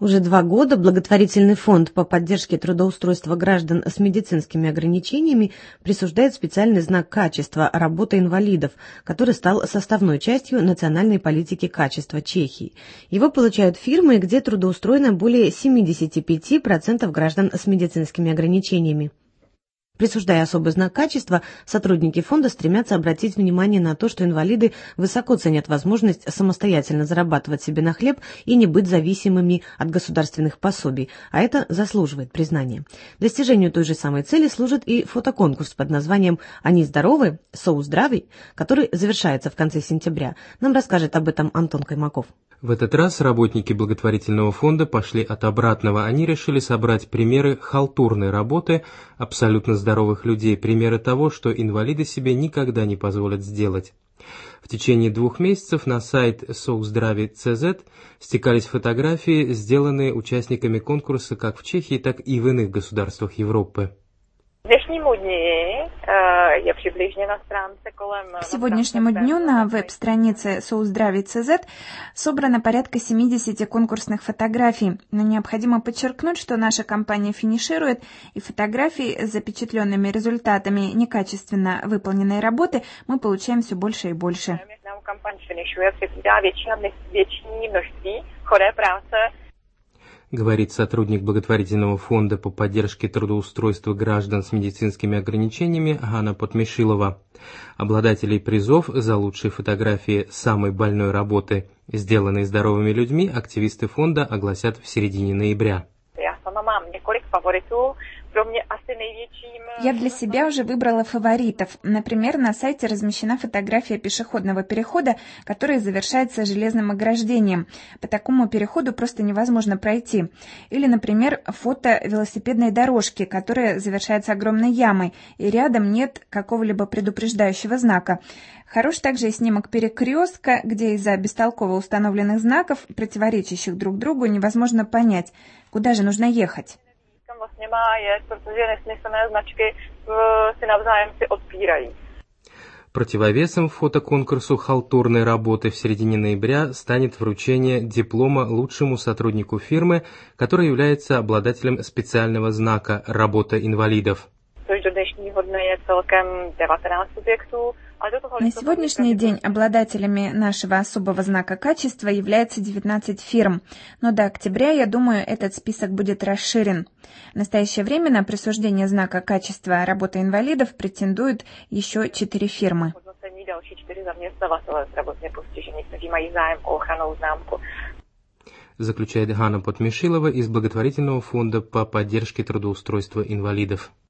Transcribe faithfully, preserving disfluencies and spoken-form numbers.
Уже два года благотворительный фонд по поддержке трудоустройства граждан с медицинскими ограничениями присуждает специальный знак качества «Работа инвалидов», который стал составной частью национальной политики качества Чехии. Его получают фирмы, где трудоустроено более семьдесят пять процентов граждан с медицинскими ограничениями. Присуждая особый знак качества, сотрудники фонда стремятся обратить внимание на то, что инвалиды высоко ценят возможность самостоятельно зарабатывать себе на хлеб и не быть зависимыми от государственных пособий, а это заслуживает признания. Достижению той же самой цели служит и фотоконкурс под названием «Они здоровы? Соу здравий», который завершается в конце сентября. Нам расскажет об этом Антон Каймаков. В этот раз работники благотворительного фонда пошли от обратного. Они решили собрать примеры халтурной работы абсолютно здоровых людей, примеры того, что инвалиды себе никогда не позволят сделать. В течение двух месяцев на сайт соуздрави точка цз стекались фотографии, сделанные участниками конкурса как в Чехии, так и в иных государствах Европы. К сегодняшнему дню на веб-странице соуздрави точка цз собрано порядка семидесяти конкурсных фотографий, но необходимо подчеркнуть, что наша компания финиширует, и фотографий с запечатленными результатами некачественно выполненной работы мы получаем все больше и больше. Говорит сотрудник благотворительного фонда по поддержке трудоустройства граждан с медицинскими ограничениями Ганна Подмешилова. Обладателей призов за лучшие фотографии самой больной работы, сделанные здоровыми людьми, активисты фонда огласят в середине ноября. Я для себя уже выбрала фаворитов. Например, на сайте размещена фотография пешеходного перехода, который завершается железным ограждением. По такому переходу просто невозможно пройти. Или, например, фото велосипедной дорожки, которая завершается огромной ямой, и рядом нет какого-либо предупреждающего знака. Хорош также и снимок перекрестка, где из-за бестолково установленных знаков, противоречащих друг другу, невозможно понять, куда же нужно ехать. Противовесом фотоконкурсу халтурной работы в середине ноября станет вручение диплома лучшему сотруднику фирмы, который является обладателем специального знака «Работа инвалидов». На сегодняшний день обладателями нашего особого знака качества является девятнадцать фирм, но до октября, я думаю, этот список будет расширен. В настоящее время на присуждение знака качества работы инвалидов претендуют еще четыре фирмы. Заключает Ганна Подмешилова из благотворительного фонда по поддержке трудоустройства инвалидов.